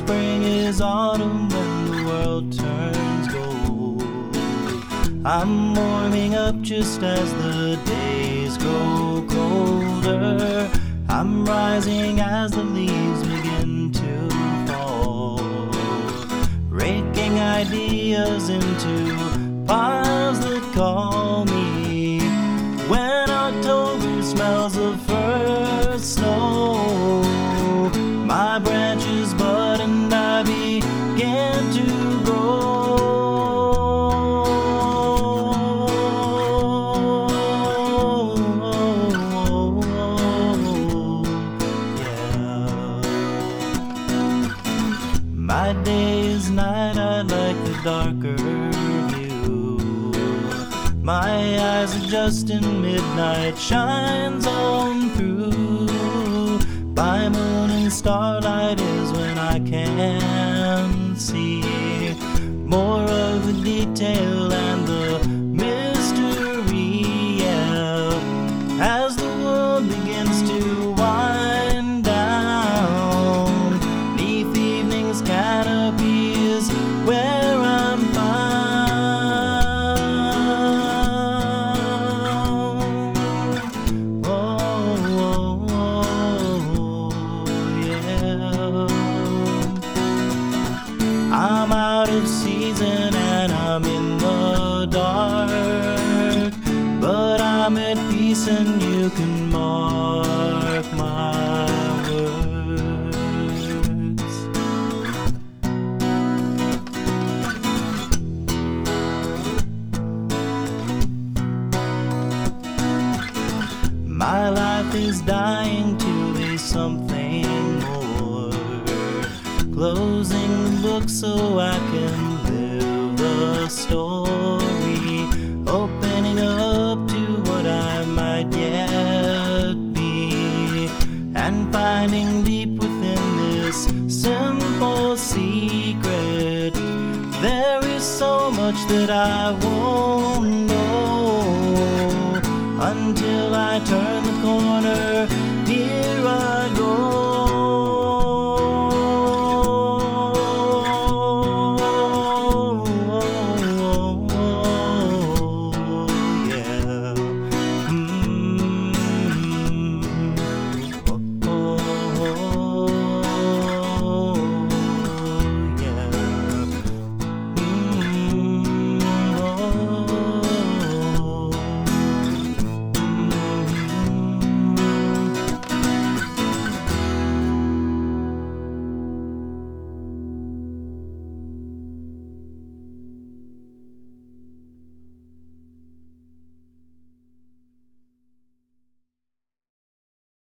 spring is autumn when the world turns gold. I'm warming up just as the days grow colder. I'm rising as the leaves begin to fall, raking ideas into piles that call me. When October smells the first snow, my branches bud and I begin to grow. My day is night, I like the darker view. My eyes adjust and midnight shines on through. By moon and starlight is when I can see more of the detail and the mystery, yeah. As the world begins to wind down, neath evening's canopy is where I'm found. I'm out of season and I'm in the dark, but I'm at peace and you can mark my words. My life is dying to be something more, closing the book so I can live the story, opening up to what I might yet be, and finding deep within this simple secret there is so much that I won't know until I turn